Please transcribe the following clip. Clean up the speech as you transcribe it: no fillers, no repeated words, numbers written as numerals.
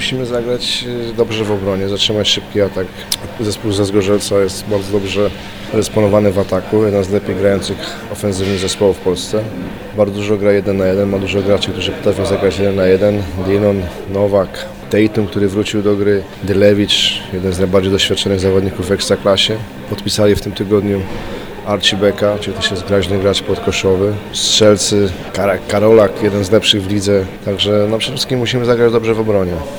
musimy zagrać dobrze w obronie, zatrzymać szybki atak. Zespół ze Zgorzelca jest bardzo dobrze dysponowany w ataku, jeden z lepiej grających ofensywnych zespołów w Polsce. Bardzo dużo gra 1 na 1, ma dużo graczy, którzy potrafią zagrać 1 na 1. Dillon, Nowak, Tatum, który wrócił do gry, Dylewicz, jeden z najbardziej doświadczonych zawodników w Ekstraklasie. Podpisali w tym tygodniu Archie Becka, czyli też jest groźny gracz podkoszowy. Strzelcy, Karolak, jeden z lepszych w lidze. Także przede wszystkim musimy zagrać dobrze w obronie.